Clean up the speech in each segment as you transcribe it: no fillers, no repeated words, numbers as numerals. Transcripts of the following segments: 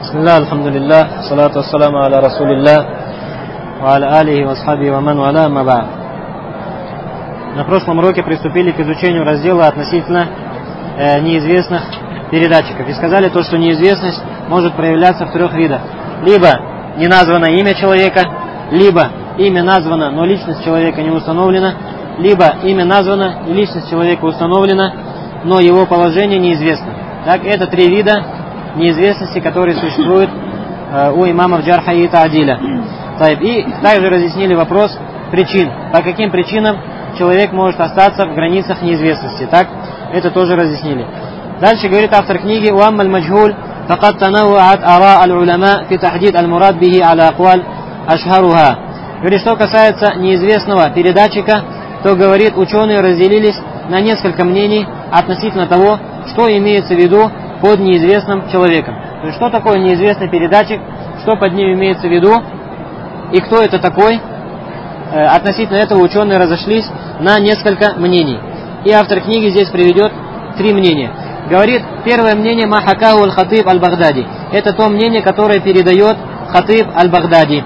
Бисмилля, альхамдулилля, салату ассаламу аля расулилля, ва аля алихи ва асхаби ва ман валя ма ба'д. На прошлом уроке приступили к изучению раздела относительно неизвестных передатчиков. И сказали то, что неизвестность может проявляться в трех видах. Либо не названо имя человека, либо имя названо, но личность человека не установлена, либо имя названо и личность человека установлена, но его положение неизвестно. Так, это три вида неизвестности, которые существуют у имамов джарха и та'диля. И также разъяснили вопрос причин, по каким причинам человек может остаться в границах неизвестности. Так, это тоже разъяснили. Дальше говорит автор книги: «Уамма аль-маджхуль факад танау'ат ара аль-уляма фи тахдид аль-мурад бихи аля акваль ашхаруха». Говорит, что касается неизвестного передатчика, то, говорит, ученые разделились на несколько мнений относительно того, что имеется в виду под неизвестным человеком. То есть, что такое неизвестный передатчик, что под ним имеется в виду, и кто это такой. Относительно этого ученые разошлись на несколько мнений. И автор книги здесь приведет три мнения. Говорит, первое мнение махакаху аль-Хатиб аль-Багдади. Это то мнение, которое передает Хатиб аль-Багдади.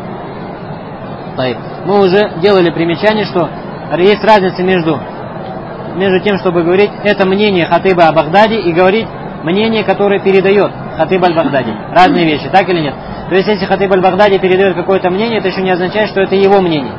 Мы уже делали примечание, что есть разница между тем, чтобы говорить это мнение Хатиба аль-Багдади и говорить мнение, которое передает Хатиб аль-Багдади. Разные вещи, так или нет? То есть, если Хатиб аль-Багдади передает какое-то мнение, это еще не означает, что это его мнение.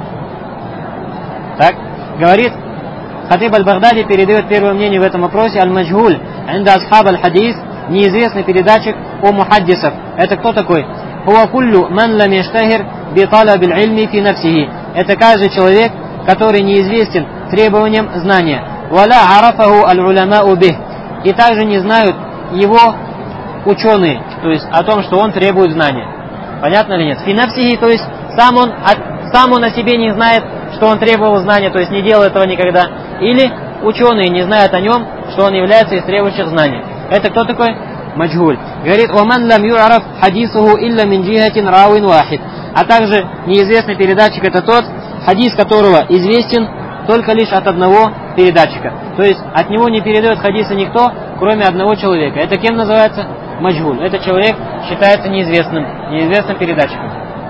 Так? Говорит, Хатиб аль-Багдади передает первое мнение в этом вопросе: аль-маджхуль инда асхаб аль-хадис, неизвестный передатчик у мухаддисов. Это кто такой? Хуа куллю ман лам яштахир би талаб аль-ильми фи нафсихи. Это каждый человек, который неизвестен требованиям знания. Валя арафаху аль-уламау бих. И также не знают его ученые, то есть о том, что он требует знания. Понятно или нет? Фи нафсихи, то есть сам он о себе не знает, что он требовал знания, то есть не делал этого никогда. Или ученые не знают о нем, что он является из требующих знаний. Это кто такой? Маджхуль. Говорит: «Оман лам ю'араф хадисуху илля мин джихатин рауин вахид». А также неизвестный передатчик — это тот, хадис которого известен только лишь от одного передатчика. То есть от него не передает хадиса никто, кроме одного человека. Это кем называется? Маджхуль. Этот человек считается неизвестным передатчиком.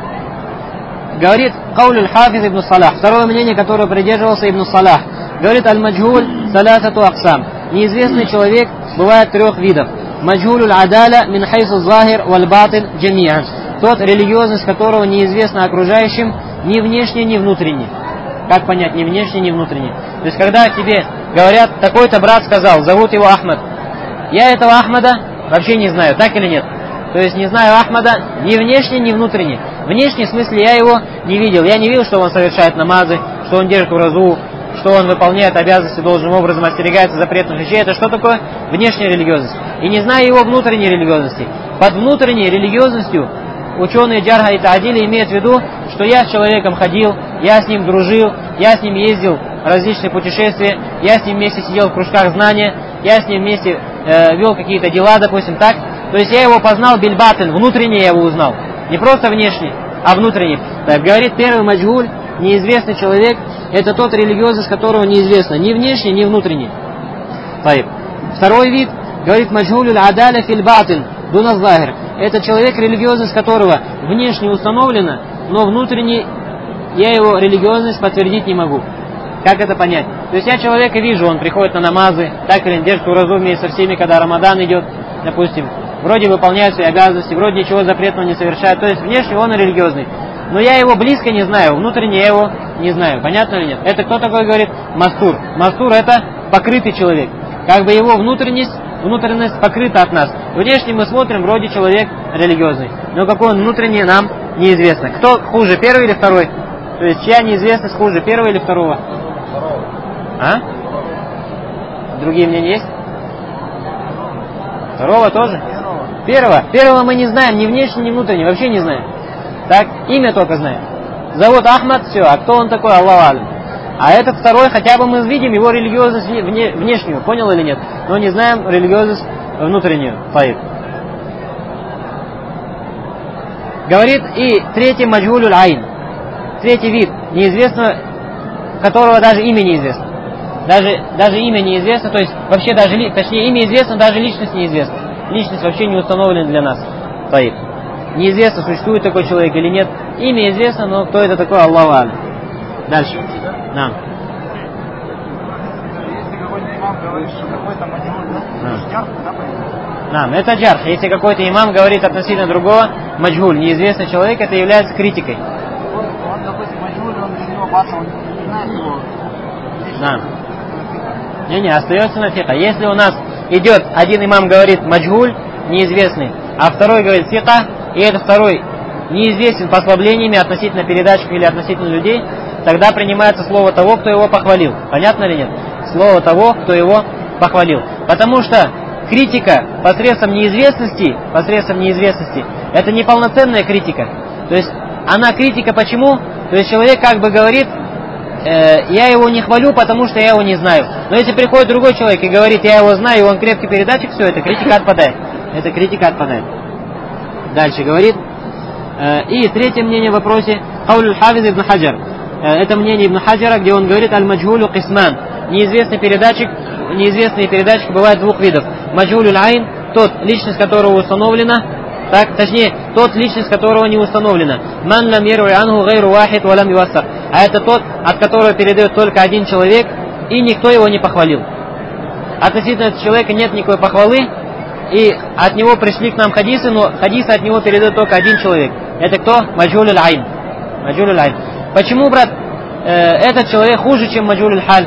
Говорит Кауль хафиз ибн Салах. Второе мнение, которое придерживался ибн Салах. Говорит: аль-маджхуль саласату аксам. Неизвестный человек бывает трех видов. Маджхуль аль-адаля мин хайсу захир валь батин джамиан. Тот, религиозность которого неизвестна окружающим ни внешне, ни внутренне. Как понять ни внешне, ни внутренне? То есть, когда тебе говорят: такой-то брат сказал, зовут его Ахмад. Я этого Ахмада вообще не знаю, так или нет? То есть не знаю Ахмада ни внешне, ни внутренне. Внешне, в смысле, я его не видел. Я не видел, что он совершает намазы, что он держит уразу, что он выполняет обязанности должным образом, остерегается запретных вещей. Это что такое? Внешняя религиозность. И не знаю его внутренней религиозности. Под внутренней религиозностью ученые джарха и та'диля имеют в виду, что я с человеком ходил, я с ним дружил, я с ним ездил в различные путешествия, я с ним вместе сидел в кружках знания, я с ним вместе вел какие-то дела, допустим, так. То есть я его познал бильбатен, внутренне я его узнал. Не просто внешне, а внутренне. Так говорит первый маджхуль, неизвестный человек, это тот, религиозность которого неизвестна ни внешне, ни внутренне. Второй вид, говорит маджхуль аль-адаля фил батин дуна захир. Это человек, религиозность которого внешне установлена, но внутренне я его религиозность подтвердить не могу. Как это понять? То есть я человека вижу, он приходит на намазы, так или держит уразу вместе со всеми, когда Рамадан идет, допустим, вроде выполняет свои обязанности, вроде ничего запретного не совершает. То есть внешне он религиозный. Но я его близко не знаю, внутренне я его не знаю. Понятно или нет? Это кто такой, говорит? Мастур. Мастур — это покрытый человек. Как бы его внутренность покрыта от нас. Внешне мы смотрим, вроде человек религиозный. Но какой он внутренний, нам неизвестно. Кто хуже, первый или второй? То есть чья неизвестность хуже, первого или второго? А? Другие мнения есть? Второго тоже? Первого мы не знаем, ни внешне, ни внутренне, вообще не знаем. Так, имя только знаем. Зовут Ахмад, все, а кто он такой, Аллаху алям. А этот второй, хотя бы мы видим его религиозность внешнюю, понял или нет? Но не знаем религиозность внутреннюю. Говорит и третий маджхуль аль-айн. Третий вид неизвестного, которого даже имя неизвестно. Даже имя неизвестно, то есть вообще даже, точнее, имя известно, даже личность неизвестна. Личность вообще не установлена для нас. Таиб. Неизвестно, существует такой человек или нет. Имя известно, но кто это такой, Аллаху а'лям. Дальше. Да. Это джарх. Если какой-то имам говорит относительно другого, маджгуль, неизвестный человек, это является критикой. Он, допустим, маджгуль, он без него баца, он не знает его. Да. Не, остается на фика. Если у нас идет, один имам говорит маджгуль, неизвестный, а второй говорит фика, и этот второй неизвестен послаблениями относительно передатчиков или относительно людей, тогда принимается слово того, кто его похвалил. Понятно или нет? Слово того, кто его похвалил. Потому что критика посредством неизвестности, это неполноценная критика. То есть она критика почему? То есть человек как бы говорит, я его не хвалю, потому что я его не знаю. Но если приходит другой человек и говорит, я его знаю, и он крепкий передатчик, все, эта критика отпадает. Дальше говорит. И третье мнение в вопросе, Хауль Хафиз ибн Хаджар. Это мнение Ибн Хаджара, где он говорит, аль-маджгулю кисман. Неизвестные передатчики бывают двух видов. Маджгулюль айн, тот, личность которого установлена, тот, личность которого не установлена. Ман лам яруи анху гайру вахид валам ювассак. А это тот, от которого передает только один человек, и никто его не похвалил. Относительно этого человека нет никакой похвалы, и от него пришли к нам хадисы, но хадисы от него передает только один человек. Это кто? Маджгулюль айн. Почему, брат, этот человек хуже, чем маджгулюль халь?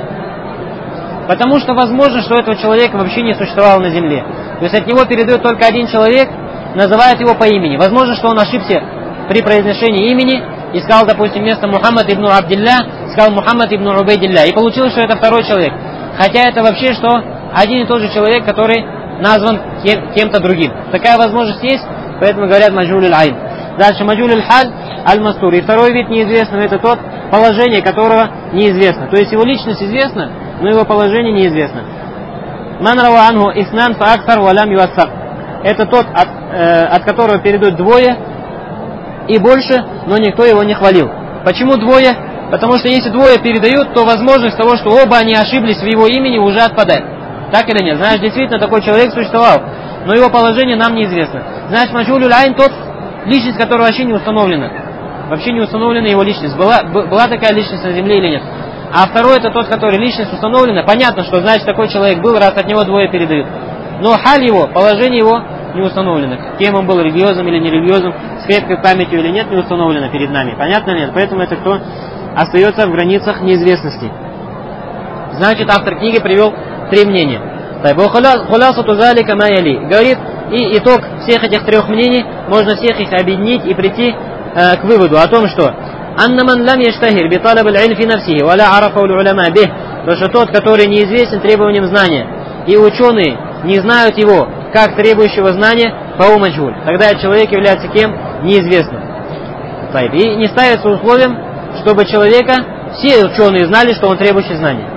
Потому что возможно, что этого человека вообще не существовало на земле. То есть от него передает только один человек, называет его по имени. Возможно, что он ошибся при произношении имени и сказал, допустим, вместо Мухаммад ибн Абдилля, сказал Мухаммад ибн Убайдилля. И получилось, что это второй человек. Хотя это вообще что? Один и тот же человек, который назван кем-то другим. Такая возможность есть, поэтому говорят маджгулюль айн. Дальше маджгулюль халь аль-мастур. И второй вид неизвестного, это тот, положение которого неизвестно. То есть его личность известна, но его положение неизвестно. Ман рава анху иснан фа аксар валям юассак. Это тот, от которого передают двое и больше, но никто его не хвалил. Почему двое? Потому что если двое передают, то возможность того, что оба они ошиблись в его имени, уже отпадает. Так или нет? Знаешь, действительно такой человек существовал, но его положение нам неизвестно. Знаешь, маджгулюль айн тот, личность которого вообще не установлена. Вообще не установлена его личность. Была такая личность на земле или нет? А второй это тот, который личность установлена. Понятно, что значит такой человек был, раз от него двое передают. Но халь его, положение его не установлено. Кем он был, религиозным или нерелигиозным, с крепкой памятью или нет, не установлено перед нами. Понятно или нет? Поэтому это кто остается в границах неизвестности. Значит, автор книги привел три мнения. Говорит, и итог всех этих трех мнений, можно всех их объединить и прийти к выводу о том, что потому что тот, который неизвестен требованиям знания, и ученые не знают его, как требующего знания, фаумаджгуль. Тогда человек является кем? Неизвестным. И не ставится условием, чтобы человека, все ученые знали, что он требующий знания.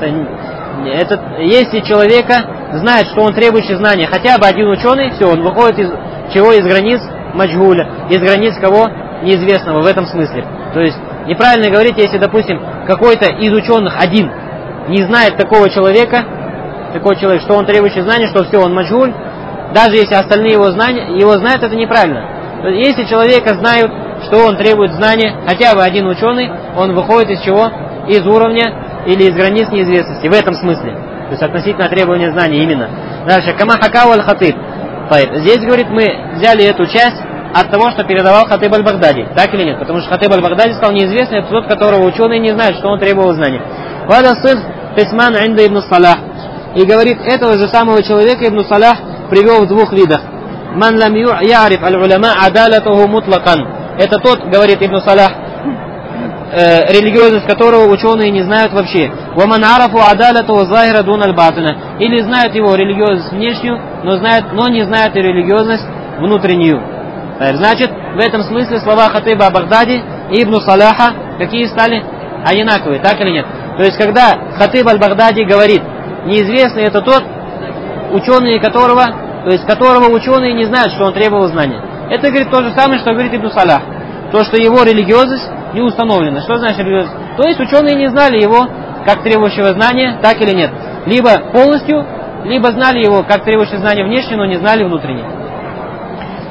Если человека знает, что он требующий знания, хотя бы один ученый, все, он выходит из границ маджгуля, из границ кого? Неизвестного в этом смысле. То есть неправильно говорить, если, допустим, какой-то из ученых один не знает такой человек, что он требующий знания, что все, он маджгуль, даже если остальные его знают, это неправильно. То есть, если человека знают, что он требует знания, хотя бы один ученый, он выходит из чего? Из уровня или из границ неизвестности, в этом смысле. То есть относительно требования знаний именно. Дальше, кама хакау аль-хатиб. Здесь, говорит, мы взяли эту часть от того, что передавал Хатиб аль-Багдади. Так или нет? Потому что Хатиб аль-Багдади стал неизвестным, это тот, которого ученые не знают, что он требовал знаний. Вада сынф писман инда ибн Салах. И говорит, этого же самого человека Ибн Салах привел в двух видах. Ман лам яриф аль-уляма адалатуху мутлакан. Это тот, говорит Ибн Салах, религиозность которого ученые не знают вообще. Ваман арафу адалатуху захира дун аль-батина. Или знают его религиозность внешнюю, но не знают и религиозность внутреннюю. Значит, в этом смысле слова Хатиба Багдади и Ибн Салаха какие стали? Одинаковые, так или нет? То есть, когда Хатиб аль-Багдади говорит, неизвестный это тот, ученые которого ученые не знают, что он требовал знания. Это, говорит, то же самое, что говорит Ибн Салах. То, что его религиозность не установлена. Что значит религиозность? То есть ученые не знали его как требующего знания, так или нет. Либо полностью, либо знали его как требующего знания внешне, но не знали внутренне.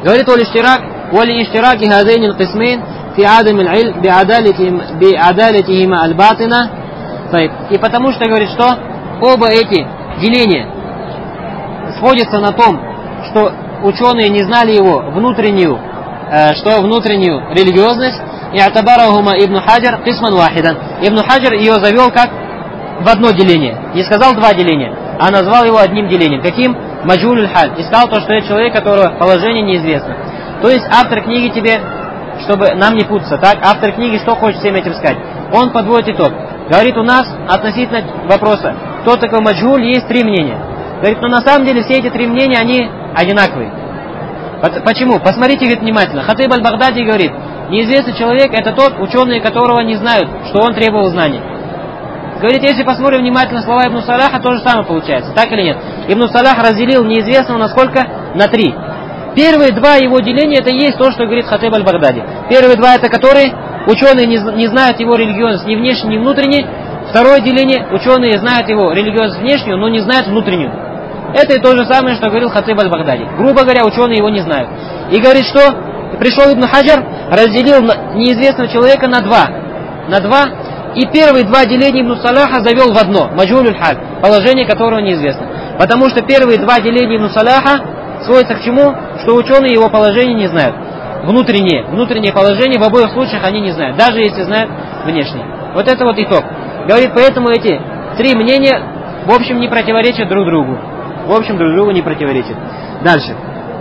Говорит «Вали иштираки хазейни аль-кисмейн фи адам аль-илм би'адалятихима аль-батина». И потому что говорит, что оба эти деления сходятся на том, что ученые не знали его внутреннюю религиозность. И атабарахума Ибн Хаджар кисман вахидан. Ибн Хаджар ее завел как в одно деление. Не сказал два деления, а назвал его одним делением. Каким? Маджулюль халь. И сказал то, что это человек, которого положение неизвестно. То есть автор книги тебе, чтобы нам не путаться, так? Автор книги что хочет всем этим сказать? Он подводит итог. Говорит, у нас относительно вопроса, кто такой маджуль, есть три мнения. Говорит, но на самом деле все эти три мнения, они одинаковые. Почему? Посмотрите, говорит, внимательно. Хатиб аль-Багдади говорит, неизвестный человек это тот, ученые которого не знают, что он требовал знаний. Говорит, если посмотрим внимательно слова Ибн Салаха, то же самое получается. Так или нет? Ибн Салах разделил неизвестного на сколько? На три. Первые два его деления, это и есть то, что говорит Хатиб аль-Багдади. Первые два, это которые ученые не знают его религиозность ни внешней, ни внутренней. Второе деление, ученые знают его религиозность внешнюю, но не знают внутреннюю. Это и то же самое, что говорил Хатиб аль-Багдади. Грубо говоря, ученые его не знают. И говорит, что пришел Ибн Хаджар, разделил неизвестного человека на два, и первые два деления Ибн Салаха завел в одно, маджулюль халь, положение которого неизвестно. Потому что первые два деления Ибн Салаха сводятся к чему? Что ученые его положение не знают. Внутреннее положение в обоих случаях они не знают, даже если знают внешнее. Вот это вот итог. Говорит, поэтому эти три мнения в общем не противоречат друг другу. Не противоречат. Дальше.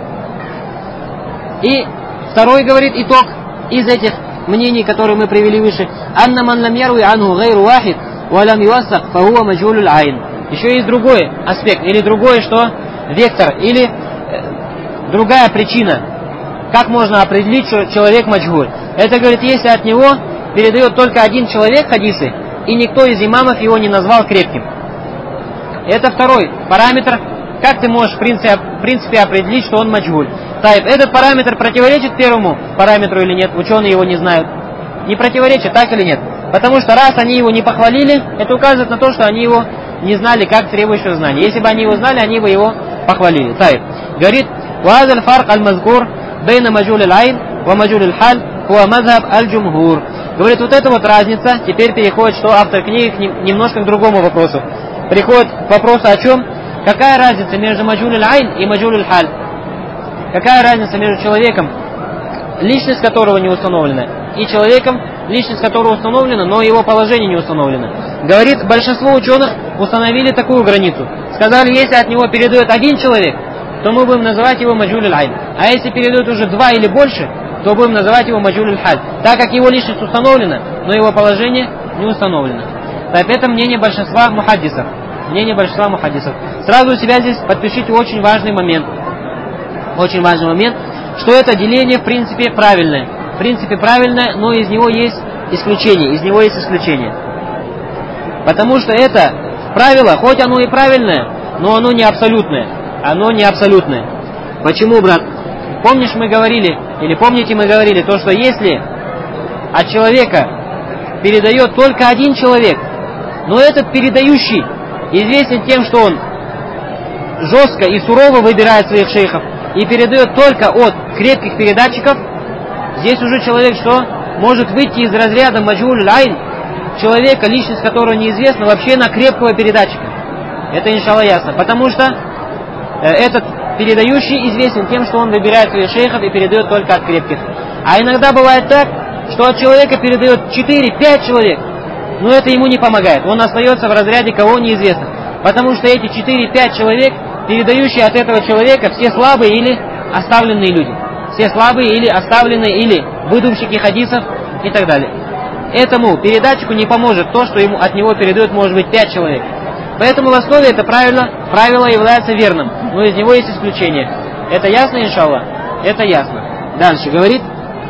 И второй, говорит, итог из этих мнений, которые мы привели выше. Анна ман лам ярви анху гайру вахид ва лам ювассак фахуа маджулюль айн. Еще есть другой аспект, или другое, что вектор, или другая причина. Как можно определить, что человек маджгуль? Это, говорит, если от него передает только один человек хадисы, и никто из имамов его не назвал крепким. Это второй параметр. Как ты можешь в принципе определить, что он маджгуль? Этот параметр противоречит первому параметру или нет? Ученые его не знают. Не противоречит, так или нет? Потому что раз они его не похвалили, это указывает на то, что они его не знали, как требующего знания. Если бы они его знали, они бы его похвалили. Говорит, «Вазаль фарк аль-мазгур бейна маджуль аль-айн ва маджуль аль-халь хуа мазхаб аль-джумхур». Говорит, вот эта вот разница, теперь переходит, что автор книги немножко к другому вопросу. Переходит к вопросу о чем? Какая разница между маджуль аль-айн и маджуль аль-халь? Какая разница между человеком, личность которого не установлена, и человеком, личность которого установлена, но его положение не установлено? Говорит, большинство ученых установили такую границу. Сказали, если от него передает один человек, то мы будем называть его маджуль аль-айн. А если передает уже два или больше, то будем называть его маджуль аль-халь. Так как его личность установлена, но его положение не установлено. Это мнение большинства мухаддисов. Сразу у себя здесь подпишите очень важный момент, что это деление в принципе правильное. Но из него есть исключение. Потому что это правило, хоть оно и правильное, но оно не абсолютное. Почему, брат? Помните, мы говорили, то, что если от человека передает только один человек, но этот передающий известен тем, что он жестко и сурово выбирает своих шейхов и передает только от крепких передатчиков, здесь уже человек что? Может выйти из разряда маджуль аль-айн, человека, личность которого неизвестна, вообще на крепкого передатчика. Это иншаллах ясно. Потому что этот передающий известен тем, что он выбирает своих шейхов и передает только от крепких. А иногда бывает так, что от человека передает 4-5 человек, но это ему не помогает. Он остается в разряде кого неизвестно. Потому что эти 4-5 человек, передающие от этого человека, все слабые или оставленные люди. Или выдумщики хадисов и так далее. Этому передатчику не поможет то, что ему от него передает, может быть, 5 человек. Поэтому в основе это правило является верным, но из него есть исключение. Это ясно, иншаллах? Это ясно. Дальше говорит: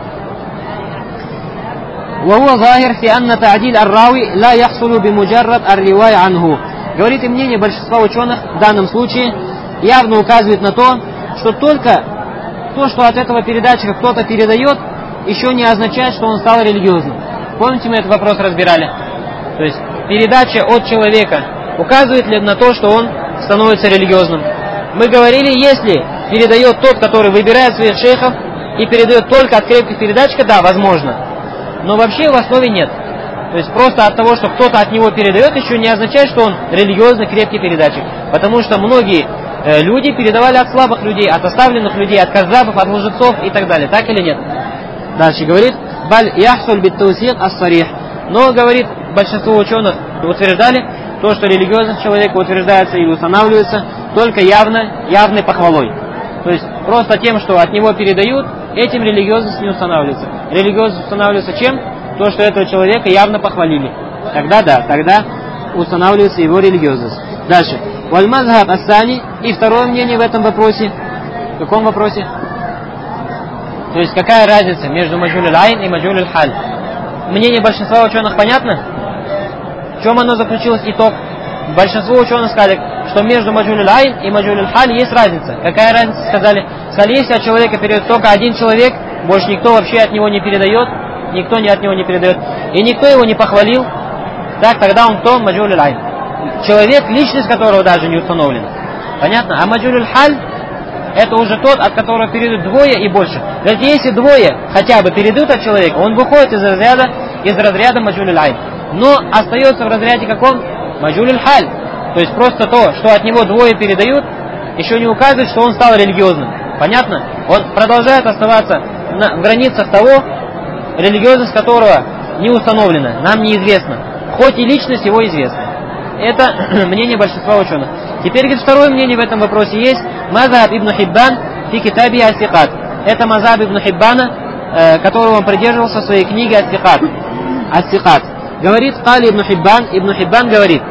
وهو ظاهر في أن تعديل الراوي لا يحصل بمجرد الرواية عنه. Говорит, и мнение большинства ученых в данном случае явно указывает на то, что только то, что от этого передатчика кто-то передает, еще не означает, что он стал религиозным. Помните, мы этот вопрос разбирали? То есть передача от человека указывает ли на то, что он становится религиозным? Мы говорили, если передает тот, который выбирает своих шейхов и передает только от крепких передатчиков, да, возможно. Но вообще в основе нет. То есть просто от того, что кто-то от него передает, еще не означает, что он религиозный крепкий передатчик. Потому что многие люди передавали от слабых людей, от оставленных людей, от казабов, от лжецов и так далее. Так или нет? Дальше говорит, «Баль яхсуль бит таусик ас-сарих». Но, говорит, большинство ученых утверждали, то, что религиозность человека утверждается или устанавливается только явной похвалой. То есть просто тем, что от него передают, этим религиозность не устанавливается. Религиозность устанавливается чем? То, что этого человека явно похвалили. Тогда да, тогда устанавливается его религиозность. Дальше. Валь-мазхаб ас-сани. И второе мнение в этом вопросе. В каком вопросе? То есть какая разница между маджуль аль-айн и маджуль аль-халь? Мнение большинства ученых понятно? В чем оно заключилось итог? Большинство ученых сказали, что между маджуль аль-айн и маджуль аль-халь есть разница. Какая разница, сказали? Сказали, если от человека передает только один человек, больше никто вообще от него не передает, никто от него не передает, и никто его не похвалил, так тогда он кто? Маджуль аль-айн. Человек, личность которого даже не установлена. Понятно? А маджуль аль-халь это уже тот, от которого передают двое и больше. Ведь если двое хотя бы передают от человека, он выходит из разряда маджуль аль-айн. Но остается в разряде каком? Маджуль аль-халь. То есть просто то, что от него двое передают, еще не указывает, что он стал религиозным. Понятно? Он продолжает оставаться в границах того, религиозность которого не установлена, нам неизвестно. Хоть и личность его известна. Это мнение большинства ученых. Теперь, говорит, второе мнение в этом вопросе есть. Мазхаб ибн Хиббан фи китаби ас-сикат. Это мазхаб ибн Хиббана, которого он придерживался в своей книге ас-сикат. Говорит, Кали ибн Хиббан говорит,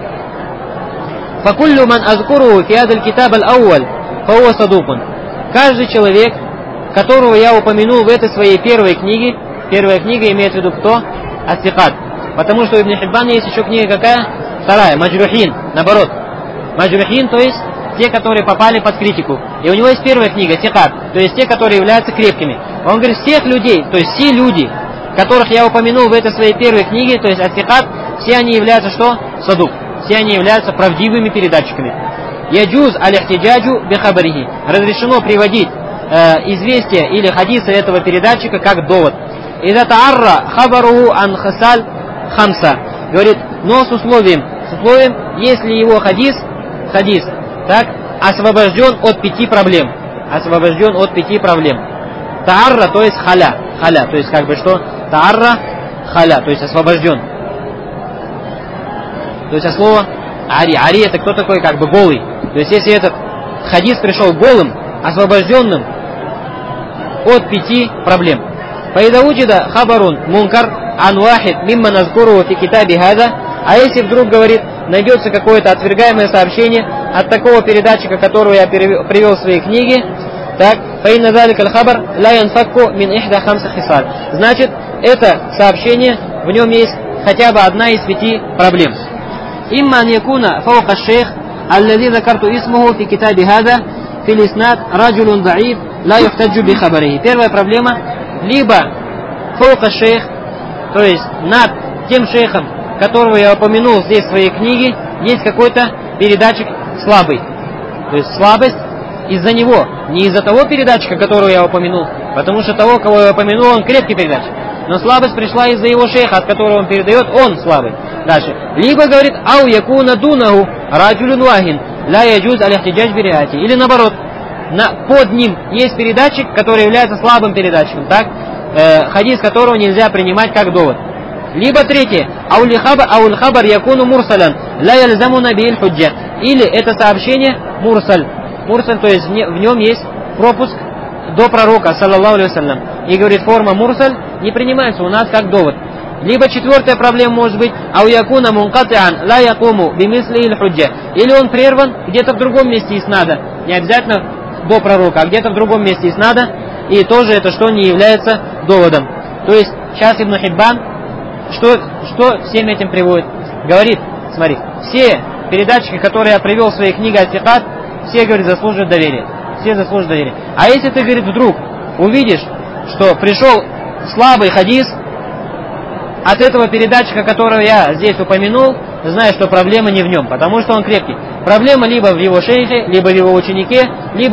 «Факуллю ман азкуру фи адаль китаб аль-ауаль, фауа садукун». Каждый человек, которого я упомянул в этой своей первой книге, первая книга имеется в виду кто? Ас-сикат. Потому что у Ибн Хиббана есть еще книга какая? Вторая, Маджрухин, наоборот. Маджрухин, то есть те, которые попали под критику. И у него есть первая книга, Сикат, то есть те, которые являются крепкими. Он говорит, всех людей, то есть все люди, которых я упомянул в этой своей первой книге, то есть Ас-Сикат, все они являются что? Садук. Все они являются правдивыми передатчиками. Яджуз аль-ихтиджаджу бихабарихи. Разрешено приводить известия или хадисы этого передатчика как довод. Иза таарра хабаруху ан хасаль хамса. Говорит, но с условием, если его хадис, так, освобожден от 5 проблем. Освобожден от 5 проблем. Таарра, то есть халя, то есть как бы что? Таарра, халя, то есть освобожден. То есть от слова ари это кто такой, как бы голый. То есть если этот хадис пришел голым, освобожденным от 5 проблем. Фаидаудида хабарун мункар ан вахид мимма назкуру фи китаби хада. А если вдруг, говорит, найдется какое-то отвергаемое сообщение от такого передатчика, которого я привел в своей книге, так, фаинна залик аль-хабар ла янфакку мин ихда хамса хисаль. Значит, это сообщение, в нем есть хотя бы одна из 5 проблем. Имма ан якуна фаука аш-шейх аллади закарту исмуху фи китаби хада фи лиснад раджулун даиф ла юхтаджу би хабарихи. Первая проблема, либо фаука аш-шейх, то есть над тем шейхом, которого я упомянул здесь в своей книге, есть какой-то передатчик слабый. То есть слабость из-за него, не из-за того передатчика, которого я упомянул, потому что того, кого я упомянул, он крепкий передатчик. Но слабость пришла из-за его шейха, от которого он передает, он слабый. Дальше. Либо, говорит, ау якуна дунаху раджулюн вахин ла яджуз аль-ихтиджадж бириати. Или наоборот, под ним есть передатчик, который является слабым передатчиком, так? Хадис которого нельзя принимать как довод. Либо третье, ауль хабар якуну мурсалян ла яльзамуна бихиль худжа. Или это сообщение мурсаль. Мурсаль, то есть в нем есть пропуск до пророка, саллаллаху алейхи вассалям. И говорит, форма мурсаль не принимается у нас как довод. Либо четвертая проблема может быть, ау якуна мункатиан ла якуму бимислихиль худжа. Или он прерван где-то в другом месте иснада. Не обязательно до пророка, а где-то в другом месте иснада. И тоже это что не является доводом. То есть сейчас Ибн Хиббан что всем этим приводит? Говорит, смотри, все передатчики, которые я привел в своей книге Ас-Сикат, все, говорит, заслуживают доверия. Все заслуживают доверия. А если ты, говорит, вдруг увидишь, что пришел слабый хадис от этого передатчика, которого я здесь упомянул, знай, что проблема не в нем, потому что он крепкий. Проблема либо в его шейхе, либо в его ученике, либо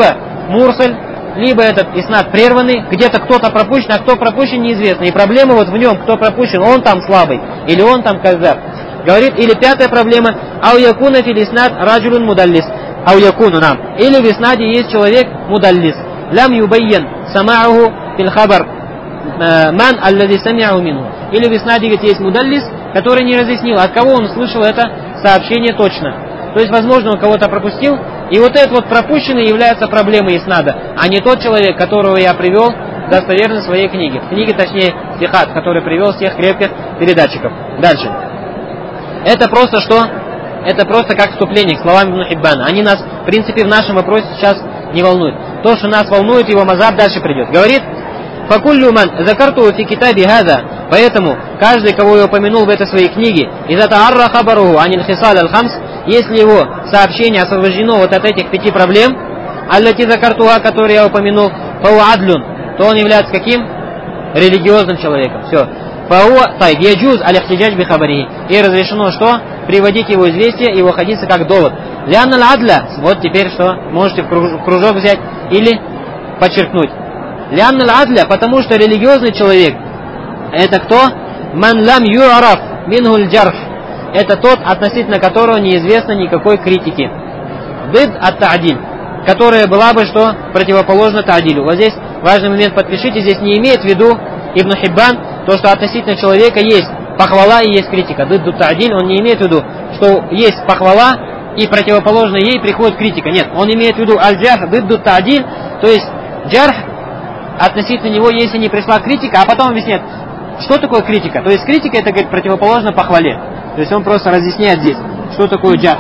мурсаль, либо этот иснад прерванный, где-то кто-то пропущен, а кто пропущен неизвестно. И проблема вот в нем, кто пропущен, он там слабый, или он там каздаб. Говорит, или пятая проблема, ау якуна фил иснад раджулун мудаллис, ау якуну нам. Или в иснаде есть человек мудаллис. Лям юбайян самауху фил хабар ман аллади самиаху минху. Или в иснаде есть мудаллис, который не разъяснил, от кого он слышал это сообщение точно. То есть, возможно, он кого-то пропустил, и вот этот вот пропущенный является проблемой иснада, а не тот человек, которого я привел достоверно в своей книге. В книге, точнее, Сихат, который привел всех крепких передатчиков. Дальше. Это просто что? Это просто как вступление к словам Ибн Хиббана. Они нас, в принципе, в нашем вопросе сейчас не волнуют. То, что нас волнует, его мазаб дальше придет. Говорит, «Факуллю ман закарту фи китаби хаза». Поэтому каждый, кого я упомянул в этой своей книге, «Иза таарра хабаруху анил хисаль аль-хамс», если его сообщение освобождено вот от этих 5 проблем, «Аллати закартуха», которые я упомянул, «Фау адлюн», то он является каким? Религиозным человеком. Все. «Фау тайб яджуз аль-ихтиджадж би хабари». И разрешено что? Приводить его известие, его хадисы как довод. «Лянна аль-адля». Вот теперь что? Можете в кружок взять или подчеркнуть. «Лянна аль-адля», потому что религиозный человек это кто? «Ман лам ю'араф минху аль-джарх». Это тот, относительно которого неизвестно никакой критики. «Дид ат-та'диль», которая была бы что? Противоположна та'дилю. Вот здесь важный момент, подпишите, здесь не имеет в виду Ибн Хиббан то, что относительно человека есть похвала и есть критика. «Дид ат-та'диль», он не имеет в виду, что есть похвала и противоположно ей приходит критика. Нет, он имеет в виду аль-джарх, «дид ат-та'диль», то есть джарх, относительно него, если не пришла критика, а потом объясняет, что такое критика. То есть критика это, говорит, противоположно похвале. То есть он просто разъясняет здесь, что такое джарх.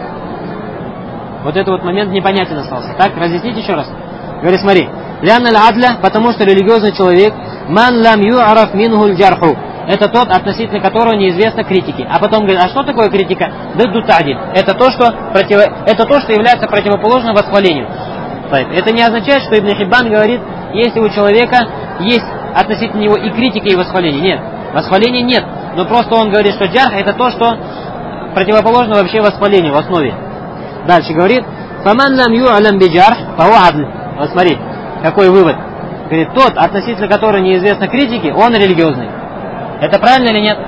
Вот этот вот момент непонятен остался. Так, разъяснить еще раз. Говорит, смотри. «Лянна аль-адля», потому что религиозный человек, «ман лам ю'араф минху аль-джарху». Это тот, относительно которого неизвестно критики. А потом говорит, а что такое критика? «Дидду та'диль». Это то, что является противоположным восхвалению. Это не означает, что Ибн Хиббан говорит, если у человека есть относительно него и критика, и восхваление. Нет, восхваления нет. Но просто он говорит, что джарх это то, что противоположно вообще восхвалению в основе. Дальше говорит, «Фаман лам ю'алам би джарх фаху адл». Вот смотри, какой вывод. Говорит, тот, относительно которого неизвестно критики, он религиозный. Это правильно или нет?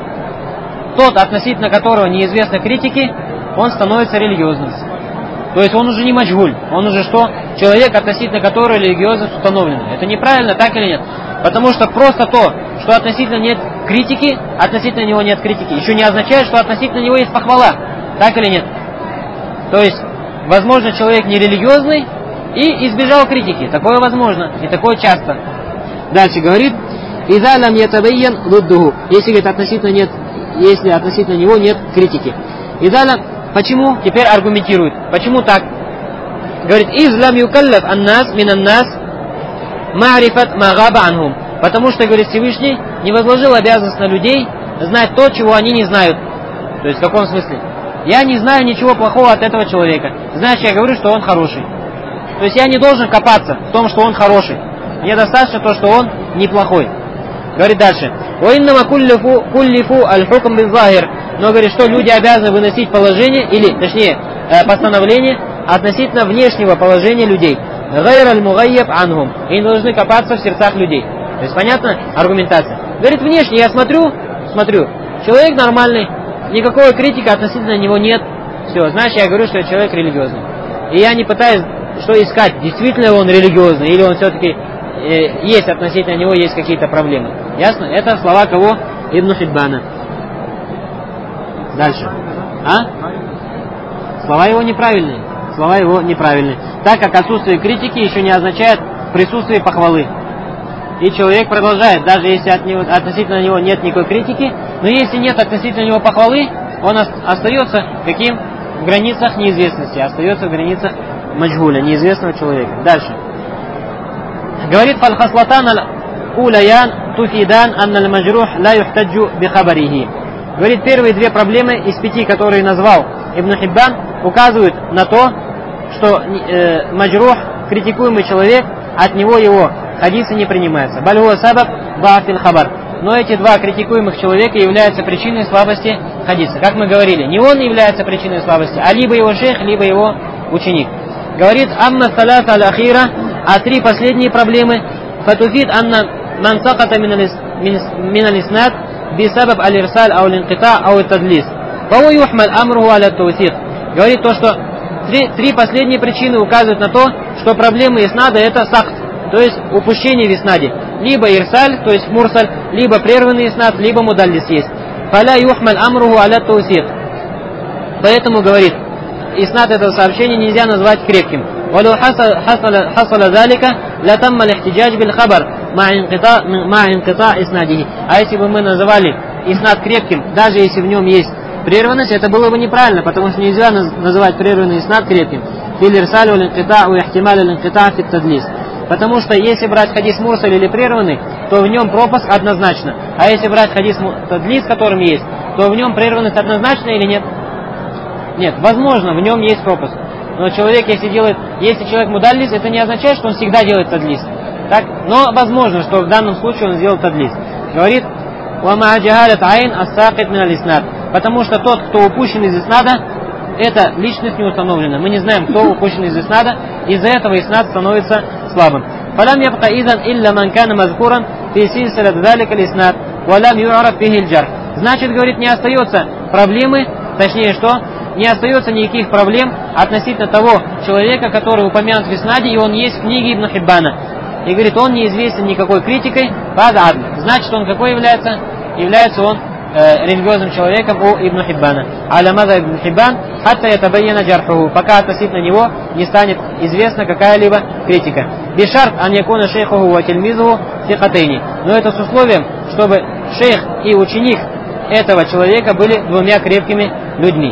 Тот, относительно которого неизвестно критики, он становится религиозным. То есть он уже не маджгуль, он уже что? Человек, относительно которого религиозность установлена. Это неправильно, так или нет? Потому что просто то, что относительно нет критики, относительно него нет критики, еще не означает, что относительно него есть похвала. Так или нет? То есть, возможно, человек нерелигиозный и избежал критики. Такое возможно, и такое часто. Дальше говорит, «Иза лам ятабайян луддуху». Если относительно него нет критики. «Иза лам». Почему? Теперь аргументирует. Почему так? Говорит, «Излам юкаллаф аннас минаннас ма'рифат магаба анхум». Потому что, говорит, Всевышний не возложил обязанность на людей знать то, чего они не знают. То есть в каком смысле? Я не знаю ничего плохого от этого человека. Значит, я говорю, что он хороший. То есть я не должен копаться в том, что он хороший. Мне достаточно то, что он неплохой. Говорит дальше. «Уиннама куллифу аль-хукм бил-захир». Но говорит, что люди обязаны выносить положение, или, точнее, постановление относительно внешнего положения людей. «Гайр аль-мугайяб анхум». И не должны копаться в сердцах людей. То есть, понятно аргументация? Говорит, внешне я смотрю, человек нормальный, никакой критики относительно него нет. Все, значит, я говорю, что человек религиозный. И я не пытаюсь что искать, действительно он религиозный, или он все-таки есть относительно него есть какие-то проблемы. Ясно? Это слова кого? Ибн Хиббана. Дальше. Слова его неправильные. Так как отсутствие критики еще не означает присутствие похвалы. И человек продолжает, даже если относительно него нет никакой критики, но если нет относительно него похвалы, он остается каким? В границах неизвестности, остается в границах маджгуля, неизвестного человека. Дальше. Говорит, «Фалхаслатан аль-уляян туфидан анна аль-маджрух ла юхтаджу бихабарихи». Говорит, первые 2 проблемы из 5, которые назвал Ибн Хиббан, указывают на то, что маджрух, критикуемый человек, от него его хадисы не принимаются. Бальгуа сабаб баафил хабар. Но эти 2 критикуемых человека являются причиной слабости хадиса. Как мы говорили, не он является причиной слабости, а либо его шейх, либо его ученик. Говорит, амма салата аль-ахира, а три последние проблемы, фатуфид анна ман саката мин аль-иснад бисабаб аль-ирсаль ау аль-инкита ау аль-тадлис. Фау юхмаль амруху аля таусир. Говорит то, что три последние причины указывают на то, что проблемы иснада это сахт, то есть упущение в иснаде. Либо ирсаль, то есть мурсаль, либо прерванный иснад, либо мудаллис есть. Фаля юхмаль амруху аля таусир. Поэтому говорит, иснад этого сообщения нельзя назвать крепким. ولو حصل ذلك لتم الاحتجاج بالخبر مع انقطاع إسناده. А если бы мы называли иснад крепким, даже если в нем есть прерванность, это было бы неправильно, потому что нельзя называть прерванный иснад крепким. Потому что если брать хадис мурсаль или прерванный, то в нем пропуск однозначно. А если брать хадис тадлис, которым есть, то в нем прерванность однозначна или нет? Нет, возможно, в нем есть пропуск. Но человек, если человек мудаллис, это не означает, что он всегда делает тадлис. Так? Но возможно, что в данном случае он сделал тадлис. Говорит, потому что тот, кто упущен из иснада, это личность не установлена. Мы не знаем, кто упущен из иснада, из-за этого иснад становится слабым. Значит, говорит, не остается проблемы, точнее что? Не остается никаких проблем относительно того человека, который упомянут в иснаде, и он есть в книге Ибн Хиббана. И говорит, он неизвестен никакой критикой, значит, он какой является? Является он религиозным человеком у Ибн Хиббана. Аля маза Ибн Хиббан, хатта ятабайяна джархуху, пока относительно него не станет известна какая-либо критика. Бишарт ан якуна шейхуху ва тильмизуху сихатейни. Но это с условием, чтобы шейх и ученик этого человека были двумя крепкими людьми.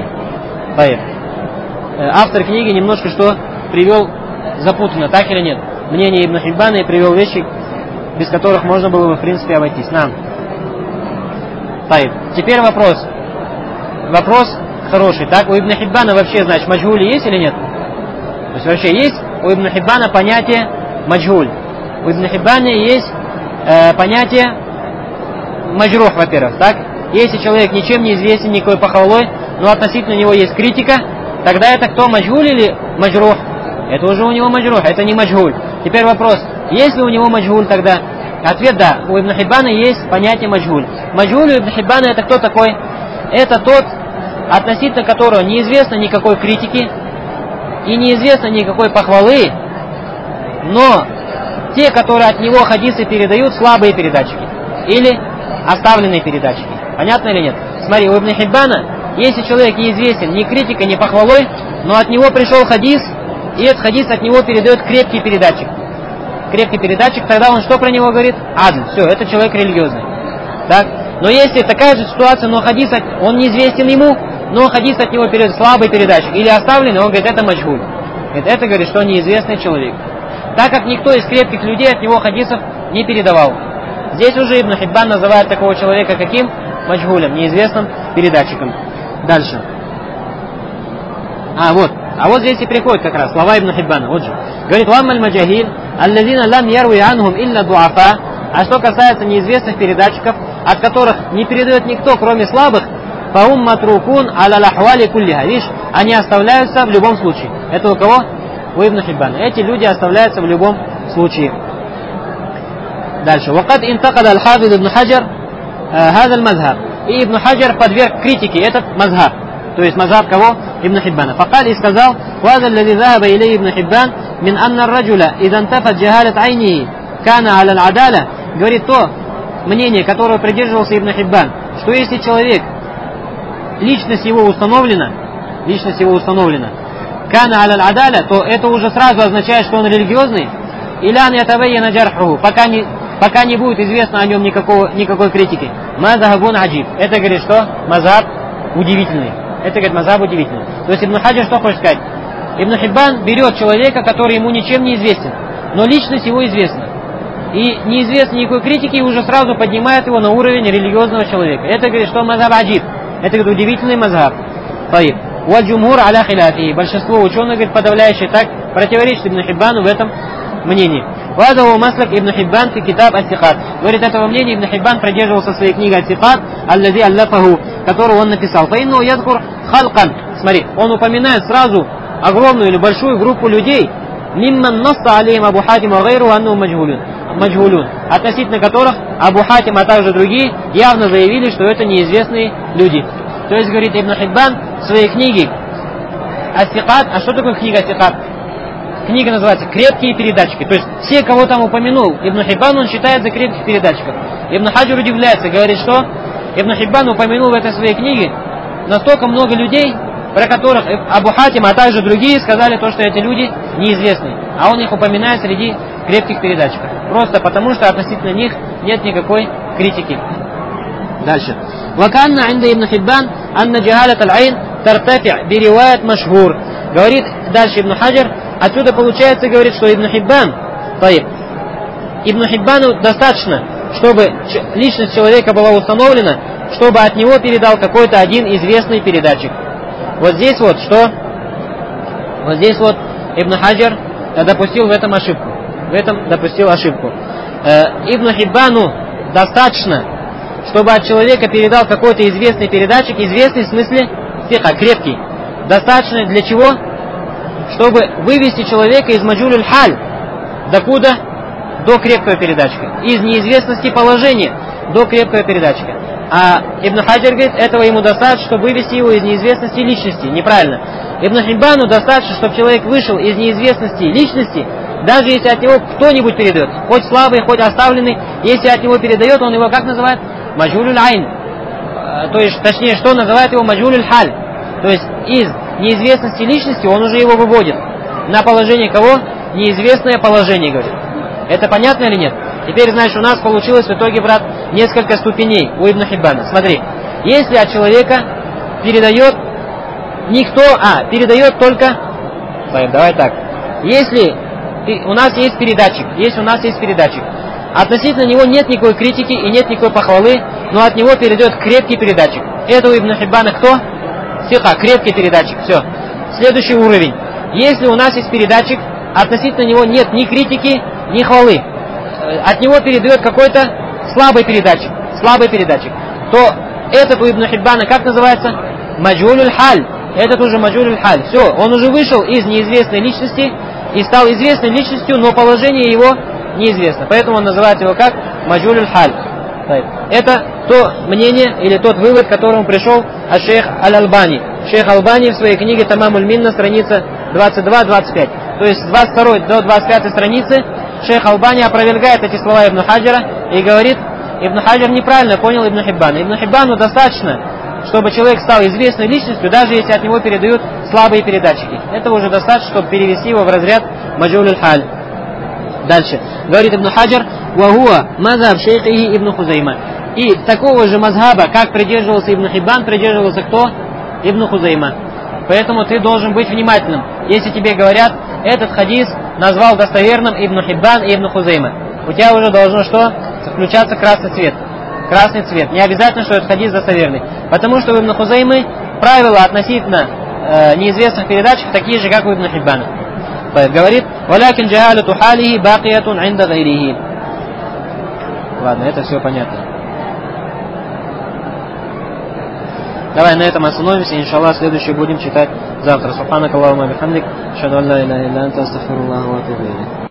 Автор книги немножко что привел запутанно, так или нет? Мнение Ибн Хиббана и привел вещи, без которых можно было бы в принципе обойтись. Теперь вопрос. Вопрос хороший. Так, у Ибн Хиббана вообще, значит, маджгуль есть или нет? То есть вообще есть у Ибн Хиббана понятие маджгуль. У Ибн Хиббана есть понятие маджрух, во-первых, так? Если человек ничем не известен, никакой похвалой, но относительно него есть критика, тогда это кто, маджгуль или маджрух? Это уже у него маджрух, это не маджгуль. Теперь вопрос, есть ли у него маджгуль тогда? Ответ да, у Ибн Хиббана есть понятие маджгуль. Маджгуль у Ибн Хиббана это кто такой? Это тот, относительно которого неизвестно никакой критики и неизвестно никакой похвалы, но те, которые от него хадисы передают, слабые передатчики или оставленные передатчики. Понятно или нет? Смотри, у Ибн Хиббана, если человек неизвестен ни критикой, ни похвалой, но от него пришел хадис, и этот хадис от него передает крепкий передатчик. Крепкий передатчик, тогда он что про него говорит? Адль. Все, это человек религиозный. Так? Но если такая же ситуация, но хадис, он неизвестен ему, но хадис от него передает слабый передатчик, или оставленный, он говорит, это маджгуль. Это говорит, что неизвестный человек. Так как никто из крепких людей от него хадисов не передавал. Здесь уже Ибн Хиббан называет такого человека каким? Маджгулем, неизвестным передатчиком. Дальше. А вот здесь и приходит как раз слова Ибн Хиббана. Вот же. Говорит, «Ваммаль маджахиль, аллазина лам ярви анхум илля дуафа». А что касается неизвестных передатчиков, от которых не передает никто, кроме слабых, фаум матрукун аля лахвали куллиха. Видишь, они оставляются в любом случае. Это у кого? У Ибн Хиббана. Эти люди оставляются в любом случае. Дальше. «Вакад интакад аль-хафид ибн хаджар хаза аль-мазхаб». И Ибн Хаджар подверг критике этот мазхаб. То есть мазхаб кого? Ибн Хиббана. Факал и сказал, «Ваза аллади захаба илей Ибн Хиббан мин анна раджуля идан тафат джахалат айнихи кана аля аль-адаля». Говорит то мнение, которого придерживался Ибн Хиббан, что если человек, личность его установлена, кана аля аль-адаля, то это уже сразу означает, что он религиозный, илян ятавайяна джархуху, пока не будет известно о нем никакой критики. Мазахабун аджиб. Это говорит, что мазхаб удивительный. Это говорит, мазхаб удивительный. То есть Ибн Хаджар что хочет сказать? Ибн Хиббан берет человека, который ему ничем не известен, но личность его известна. И неизвестно никакой критики, и уже сразу поднимает его на уровень религиозного человека. Это говорит, что мазхаб аджиб. Это говорит, удивительный мазхаб. Валь-джумхур аля хиляфи. Большинство ученых, говорит, подавляющее так, противоречит Ибн Хиббану в этом мнении. Вадаву маслак Ибн Хиббан фи китаб ат-Сикат. Говорит, этого мнения Ибн Хиббан придерживался своей книги ат-Сикат, аллади аллафаху, которую он написал. Фаинну ядхур халкан. Смотри, он упоминает сразу огромную или большую группу людей, мимман насса алейхим Абу Хатим ва гайру анну маджгулюн, относительно которых Абу Хатим, а также другие явно заявили, что это неизвестные люди. То есть, говорит Ибн Хиббан в своей книге Ас-Сикат. А что такое книга Ас-Сикат? Книга называется «Крепкие передатчики». То есть все, кого там упомянул Ибн Хиббан, он считает за крепких передатчиков. Ибн Хаджар удивляется, говорит, что Ибн Хиббан упомянул в этой своей книге настолько много людей, про которых Абу Хатим, а также другие сказали то, что эти люди неизвестны. А он их упоминает среди крепких передатчиков. Просто потому, что относительно них нет никакой критики. Дальше. وَكَانَّ عِنْدَ Ибн Хиббан أَنَّ جَهَالَةَ الْعَيْنِ تَرْتَفِعْ بِرِوَايَةِ مَشْهُورٍ. Говорит дальше Ибн Хаджар, отсюда получается, говорит, что Ибн Хиббану достаточно, чтобы личность человека была установлена, чтобы от него передал какой-то один известный передатчик. Вот здесь вот что? Вот здесь вот Ибн Хаджар допустил в этом ошибку. Ибн Хиббану достаточно, чтобы от человека передал какой-то известный передатчик, известный в смысле крепкий. Достаточно для чего? Чтобы вывести человека из маджуль халь. Докуда? До крепкого передатчика. Из неизвестности положения до крепкого передатчика. А Ибн Хаджар говорит, этого ему достаточно, чтобы вывести его из неизвестности личности. Неправильно. Ибн Хиббану достаточно, чтобы человек вышел из неизвестности личности, даже если от него кто-нибудь передает. Хоть слабый, хоть оставленный. Если от него передает, он его как называет? Маджулюль айн. То есть, точнее, что называет его маджулюль халь. То есть, из неизвестности личности он уже его выводит. На положение кого? Неизвестное положение, говорит. Это понятно или нет? Теперь, знаешь, у нас получилось в итоге, брат, несколько ступеней у Ибн Хиббана. Смотри, если от человека передает передает только... Давай так. Если у нас есть передатчик, относительно него нет никакой критики и нет никакой похвалы, но от него передает крепкий передатчик. Это у Ибн Хиббана кто? Сиха, крепкий передатчик. Все. Следующий уровень. Если у нас есть передатчик, относительно него нет ни критики, ни хвалы, от него передает какой-то слабый передатчик, то этот у Ибн Хиббана как называется? Маджулюль халь. Этот уже маджулюль халь. Все, он уже вышел из неизвестной личности и стал известной личностью, но положение его неизвестно. Поэтому он называет его как маджулюль халь. Это то мнение или тот вывод, к которому пришел шейх Аль-Албани. Шейх Албани в своей книге Тамамуль Минна, страница 22-25. То есть с 22 до 25 страницы шейх Албани опровергает эти слова Ибн Хаджара и говорит, Ибн Хаджар неправильно понял Ибн Хиббана. Ибн Хиббану достаточно, чтобы человек стал известной личностью, даже если от него передают слабые передатчики. Это уже достаточно, чтобы перевести его в разряд маджулюль халь. Дальше. Говорит Ибн Хаджар, «Вахуа мазхаб шейхихи Ибн Хузайма». И такого же мазхаба, как придерживался Ибн Хиббан, придерживался кто? Ибн Хузайма. Поэтому ты должен быть внимательным. Если тебе говорят, этот хадис назвал достоверным Ибн Хиббан и Ибн Хузайма, у тебя уже должно что? Включаться красный цвет. Красный цвет. Не обязательно, что этот хадис достоверный. Потому что у Ибн Хузаймы правила относительно неизвестных передатчиков такие же, как у Ибн Хиббана. Говорит, «Валякин джахаляту халихи бакиятун инда гайрихи». Ладно, это все понятно. Давай на этом остановимся. Иншаллах, следующий будем читать завтра. Субханак Аллахумма бихамдик. Ашхаду ан ла иляха илля анта, астагфируллаха ва атубу илейх.